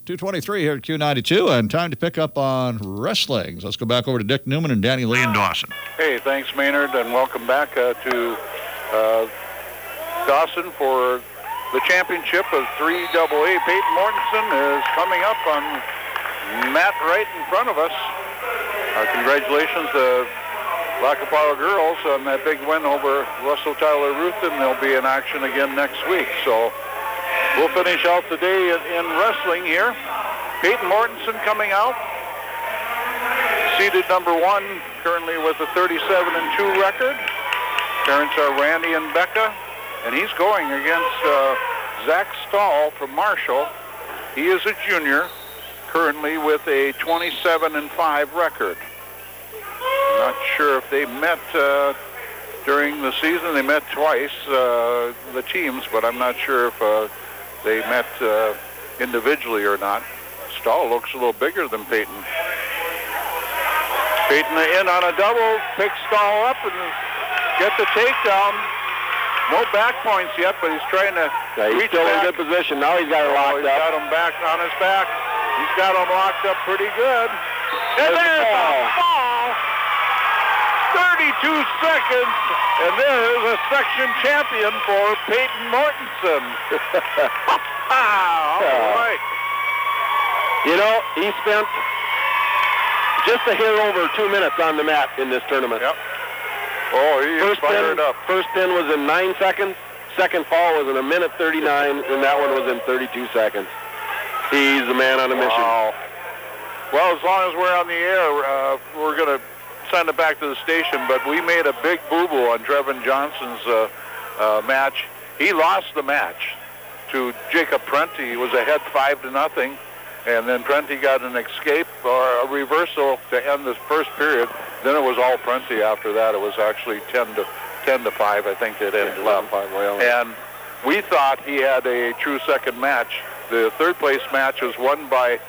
2:23 here at Q92, and time to pick up on wrestling. So let's go back over to Dick Newman and Danny Lee in Dawson. Hey, thanks, Maynard, and welcome back to Dawson for the championship of 3AA. Peyton Mortensen is coming up on mat right in front of us. Congratulations to Lacaparo girls on that big win over Russell Tyler Ruthin. They'll be in action again next week. So we'll finish out the day in wrestling here. Peyton Mortensen coming out, seeded number 1, currently with a 37-2 record. Parents are Randy and Becca, and he's going against Zach Stahl from Marshall. He is a junior, currently with a 27-5 record. I'm not sure if they met during the season. They met twice, the teams, but I'm not sure if they met individually or not. Stahl looks a little bigger than Peyton. Peyton in on a double, picks Stahl up and get the takedown. No back points yet, but he's trying to he's still back. In good position. Now he's got it locked up. He's got him back on his back. He's got him locked up pretty good. And there's a fall. 32 seconds, and there is a section champion for Peyton Mortensen. All right. You know, he spent just a hair over 2 minutes on the mat in this tournament. Yep. Oh, he is fired up. First pin was in 9 seconds. Second fall was in 1:39, and that one was in 32 seconds. He's the man on a mission. Wow. Well, as long as we're on the air, we're going to send it back to the station, but we made a big boo-boo on Trevin Johnson's match. He lost the match to Jacob Prenti. He was ahead 5-0, and then Prenti got an escape or a reversal to end the first period. Then it was all Prenti after that. It was actually 10-5, I think it ended up. And we thought he had a true second match. The third place match was won by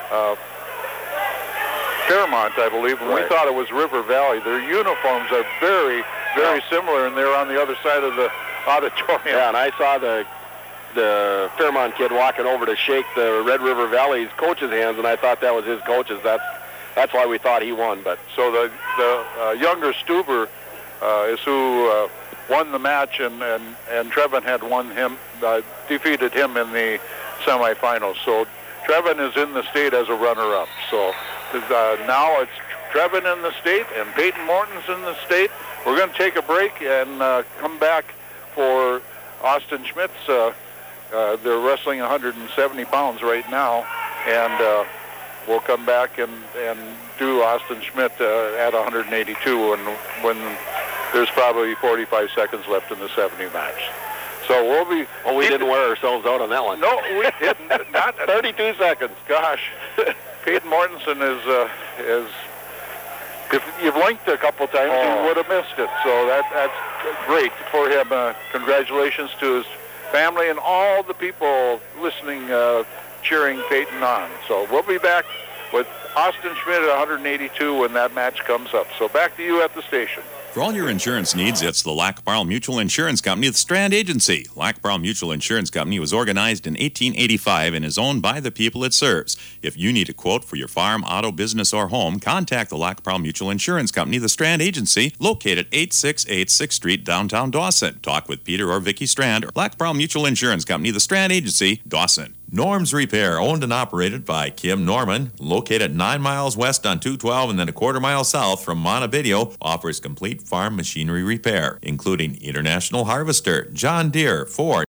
Fairmont, I believe, and we thought it was River Valley. Their uniforms are very, very similar, and they're on the other side of the auditorium. Yeah, and I saw the Fairmont kid walking over to shake the Red River Valley's coach's hands, and I thought that was his coach's. That's why we thought he won. But so the younger Stuber is who won the match, and Trevin had defeated him in the semifinals. So Trevin is in the state as a runner-up. So now it's Trevin in the state and Peyton Mortensen in the state. We're going to take a break and come back for Austin Schmitz. They're wrestling 170 pounds right now, and we'll come back and do Austin Schmidt at 182 when there's probably 45 seconds left in the 70 match. So we'll be... Well, we didn't wear ourselves out on that one. No, we didn't. Not 32 seconds. Gosh. Peyton Mortensen is... If you've blinked a couple times, he would have missed it. So that's great for him. Congratulations to his family and all the people listening, cheering Peyton on. So we'll be back with Austin Schmidt at 182 when that match comes up. So back to you at the station. For all your insurance needs, it's the Lacaparo Mutual Insurance Company, the Strand Agency. Lacaparo Mutual Insurance Company was organized in 1885 and is owned by the people it serves. If you need a quote for your farm, auto, business, or home, contact the Lacaparo Mutual Insurance Company, the Strand Agency, located at 868 6th Street, downtown Dawson. Talk with Peter or Vicky Strand, or Lacaparo Mutual Insurance Company, the Strand Agency, Dawson. Norm's Repair, owned and operated by Kim Norman, located 9 miles west on 212 and then a quarter mile south from Montevideo, offers complete farm machinery repair, including International Harvester, John Deere, Ford,